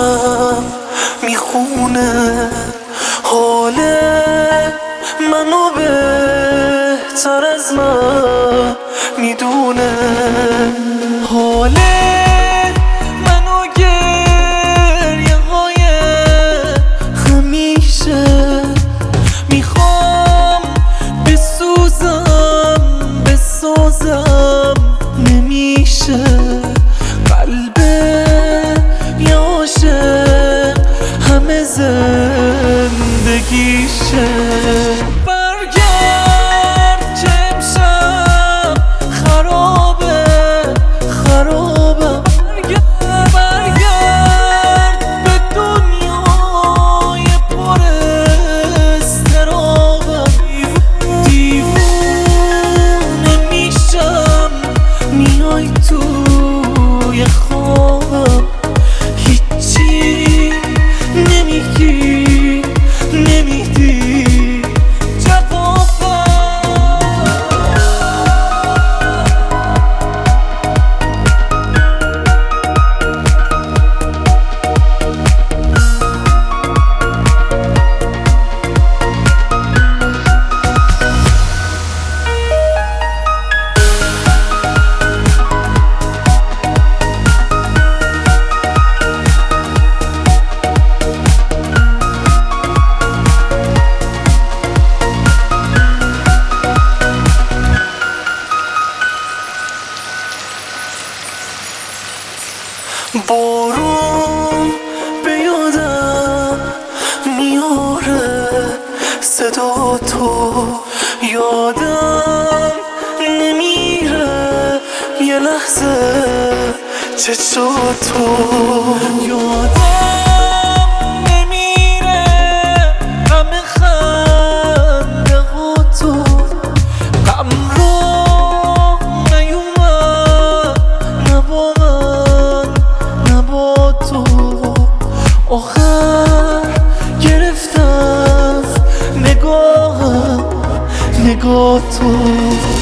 دلم میخونه حال منو بهتر از من میدونه. حال منو گریه های همیشه میخوام بسازم نمیشه. قلب یه عاشق همه زندگیشه. برگرد که امشب خرابم. برگرد به دنیای پر اضطرابم. دیوونه میشم میای توی خوابم. هیچی نمیگی نمیدی جوابم. بارون به یادم میاره صدا تو، یادم نمیره یه لحظه چشاتو. یادم نمیره غم خنده ها تو. غم رو نیومد نبا من نبا تو. آخر گرفتم نگاه تو.